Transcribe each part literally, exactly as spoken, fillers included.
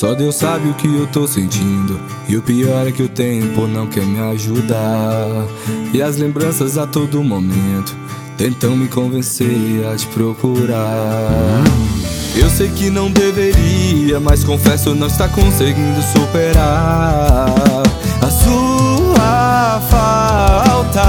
Só Deus sabe o que eu tô sentindo, e o pior é que o tempo não quer me ajudar. E as lembranças a todo momento tentam me convencer a te procurar. Eu sei que não deveria, mas confesso não estar conseguindo superar a sua falta.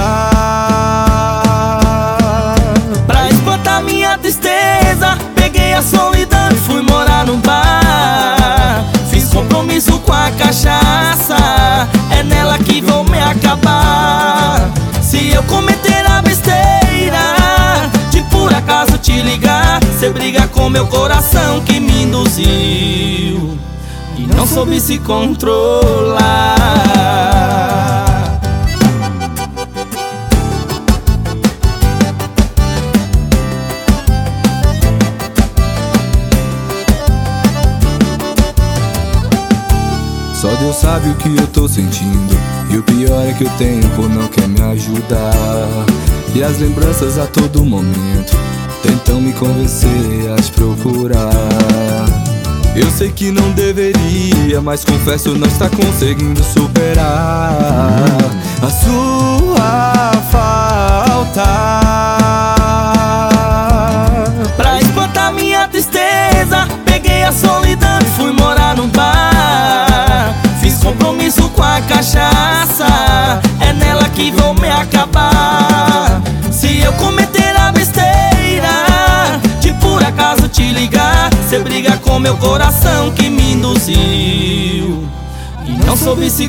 Pra espantar minha tristeza, peguei a solidão e fui morar num bar. Fiz compromisso com a cachaça, é nela que vou me acabar. Se eu cometer a besteira de por acaso te ligar, cê briga com meu coração que me induziu e não soube se controlar. Só Deus sabe o que eu tô sentindo, e o pior é que o tempo não quer me ajudar. E as lembranças a todo momento tentam me convencer a te procurar. Eu sei que não deveria, mas confesso não estar conseguindo superar a sua falta. Pra espantar minha tristeza, peguei a solidão e fui morar num bar. Fiz compromisso com a cachaça, é nela que vou me acabar. Se eu cometer a besteira de por acaso te ligar, cê briga com meu coração que me induziu e não soube se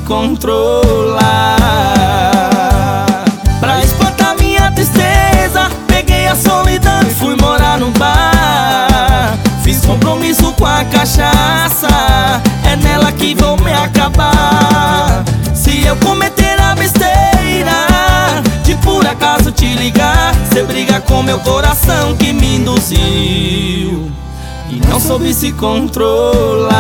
controlar. Pra espantar minha tristeza, peguei a solidão e fui morar num bar. Fiz compromisso com a cachaça, é nela que vou me acabar. Se eu cometer a besteira de por acaso te ligar, cê briga com meu coração que me induziu e não soube se controlar.